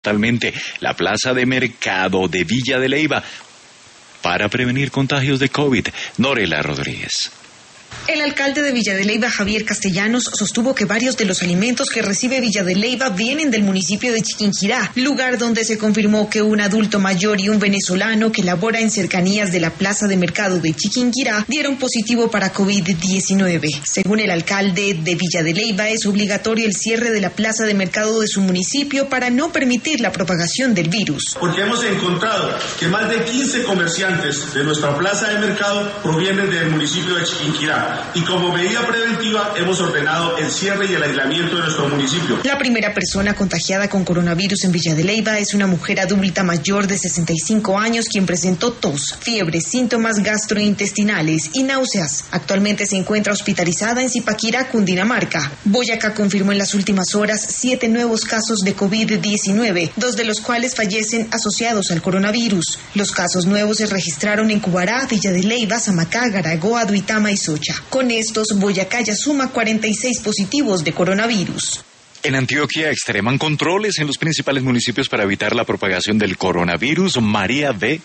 totalmente la plaza de mercado de Villa de Leyva para prevenir contagios de COVID. Norela Rodríguez. El alcalde de Villa de Leyva, Javier Castellanos, sostuvo que varios de los alimentos que recibe Villa de Leyva vienen del municipio de Chiquinquirá, lugar donde se confirmó que un adulto mayor y un venezolano que labora en cercanías de la plaza de mercado de Chiquinquirá dieron positivo para COVID-19. Según el alcalde de Villa de Leyva, es obligatorio el cierre de la plaza de mercado de su municipio para no permitir la propagación del virus. Porque hemos encontrado que más de 15 comerciantes de nuestra plaza de mercado provienen del municipio de Chiquinquirá. Y como medida preventiva hemos ordenado el cierre y el aislamiento de nuestro municipio. La primera persona contagiada con coronavirus en Villa de Leyva es una mujer adulta mayor de 65 años quien presentó tos, fiebre, síntomas gastrointestinales y náuseas. Actualmente se encuentra hospitalizada en Zipaquirá, Cundinamarca. Boyacá confirmó en las últimas horas 7 nuevos casos de COVID-19, 2 de los cuales fallecen asociados al coronavirus. Los casos nuevos se registraron en Cubará, Villa de Leyva, Samacá, Garagoa, Duitama y Socha. Con estos, Boyacá ya suma 46 positivos de coronavirus. En Antioquia extreman controles en los principales municipios para evitar la propagación del coronavirus. María B.